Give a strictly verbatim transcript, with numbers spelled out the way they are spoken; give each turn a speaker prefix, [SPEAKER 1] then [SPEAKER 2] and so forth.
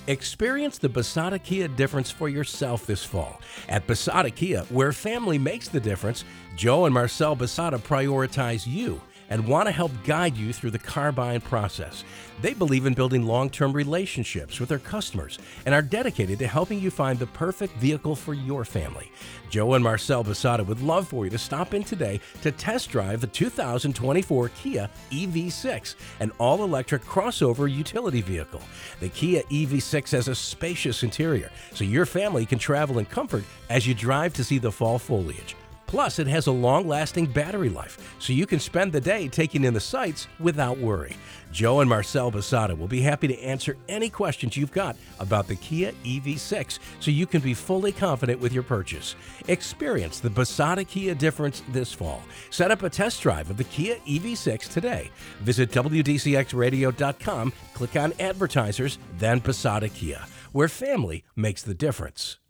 [SPEAKER 1] Experience the Basada Kia difference for yourself this fall. At Basada Kia, where family makes the difference, Joe and Marcel Basada prioritize you and want to help guide you through the car buying process. They believe in building long-term relationships with their customers and are dedicated to helping you find the perfect vehicle for your family. Joe and Marcel Basada would love for you to stop in today to test drive the two thousand twenty-four Kia E V six, an all-electric crossover utility vehicle. The Kia E V six has a spacious interior, so your family can travel in comfort as you drive to see the fall foliage. Plus, it has a long-lasting battery life, so you can spend the day taking in the sights without worry. Joe and Marcel Basada will be happy to answer any questions you've got about the Kia E V six, so you can be fully confident with your purchase. Experience the Basada Kia difference this fall. Set up a test drive of the Kia E V six today. Visit W D C X radio dot com, click on Advertisers, then Basada Kia, where family makes the difference.